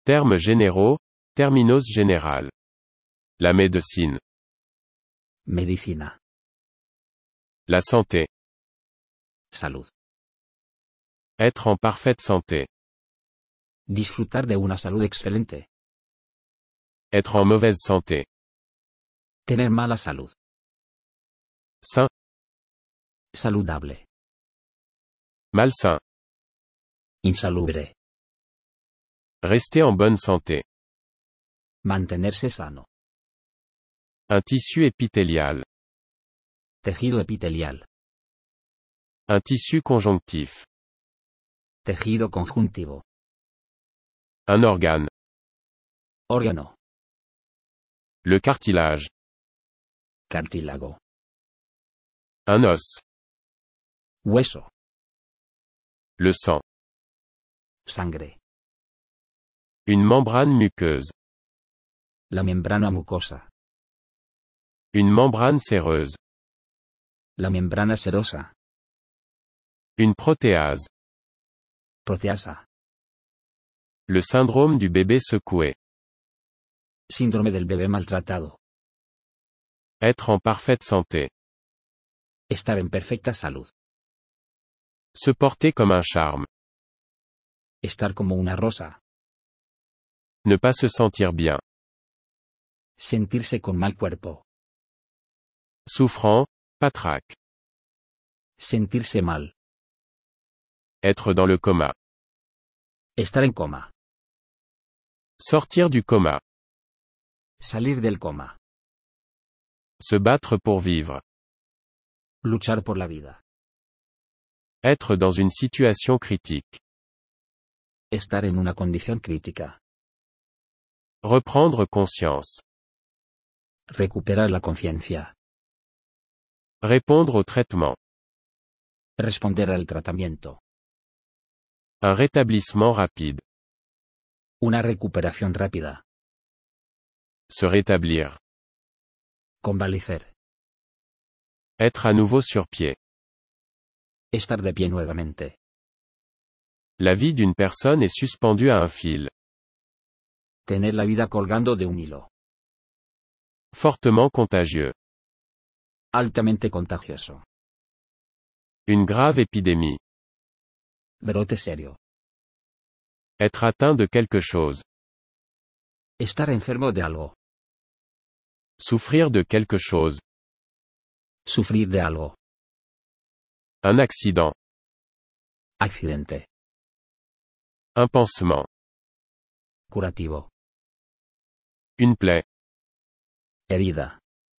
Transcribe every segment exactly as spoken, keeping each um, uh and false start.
Termes généraux, terminos général. La médecine. Medicina. La santé. Salud. Être en parfaite santé. Disfrutar de una salud excelente. Être en mauvaise santé. Tener mala salud. Sain. Saludable. Malsain. Insalubre. Rester en bonne santé. Mantenerse sano. Un tissu épithélial. Tejido epitelial. Un tissu conjonctif. Tejido conjuntivo. Un organe. Órgano. Le cartilage. Cartílago. Un os. Hueso. Le sang. Sangre. Une membrane muqueuse. La membrana mucosa. Une membrane séreuse. La membrana serosa. Une protéase. Proteasa. Le syndrome du bébé secoué. Síndrome del bebé maltratado. Être en parfaite santé. Estar en perfecta salud. Se porter comme un charme. Estar como una rosa. Ne pas se sentir bien. Sentirse con mal cuerpo. Souffrant, patraque. Sentirse mal. Être dans le coma. Estar en coma. Sortir du coma. Salir del coma. Se battre pour vivre. Luchar por la vida. Être dans une situation critique. Estar en una condición crítica. Reprendre conscience. Recuperar la conciencia. Répondre au traitement. Responder al tratamiento. Un rétablissement rapide. Una recuperación rápida. Se rétablir. Convalecer. Être à nouveau sur pied. Estar de pie nuevamente. La vie d'une personne est suspendue à un fil. Tener la vida colgando de un hilo. Fortement contagieux. Altamente contagioso. Une grave épidémie. Brote serio. Être atteint de quelque chose. Estar enfermo de algo. Souffrir de quelque chose. Sufrir de algo. Un accident. Accidente. Un pansement. Curativo. Une plaie. Herida.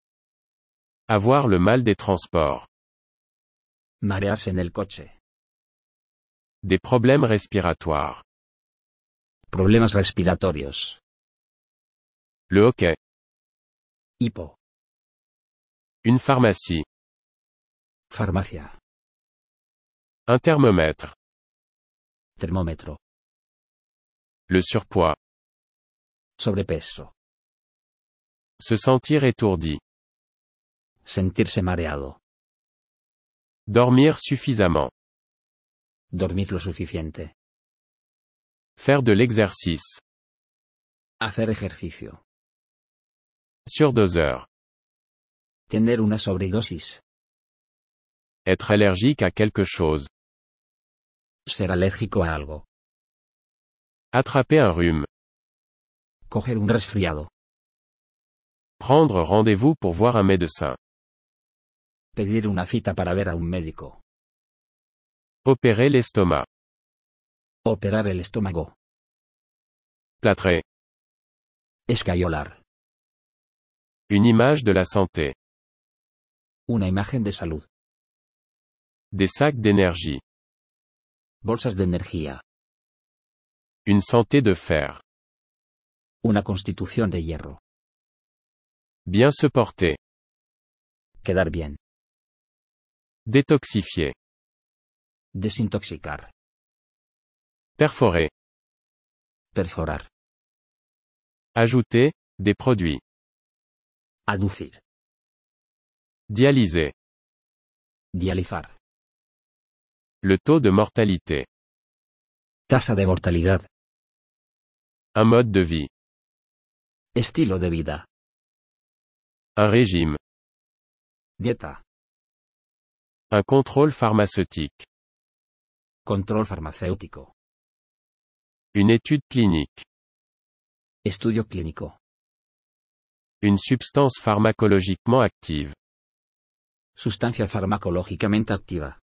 Avoir le mal des transports. Marearse en el coche. Des problèmes respiratoires. Problemas respiratorios. Le hoquet. Hipo. Une pharmacie. Farmacia. Un thermomètre. Termómetro. Le surpoids. Sobrepeso. Se sentir étourdi. Sentirse mareado. Dormir suffisamment. Dormir lo suficiente. Faire de l'exercice. Hacer ejercicio. Surdoseur. Tener una sobredosis. Être allergique à quelque chose. Ser alérgico a algo. Attraper un rhume. Coger un resfriado. Prendre rendez-vous pour voir un médecin. Pedir una cita para ver a un médico. Opérer l'estomac. Operar el estómago. Plâtrer. Escayolar. Une image de la santé. Una imagen de salud. Des sacs d'énergie. Bolsas de energía. Une santé de fer. Una constitución de hierro. Bien se porter. Quedar bien. Détoxifier. Desintoxicar. Perforer. Perforar. Ajouter, des produits. Aducir. Dialyser. Dializar. Le taux de mortalité. Tasa de mortalidad. Un mode de vie. Estilo de vida. Un régime. Dieta. Un contrôle pharmaceutique. Control farmacéutico. Une étude clinique. Estudio clínico. Une substance pharmacologiquement active. Sustancia farmacológicamente activa.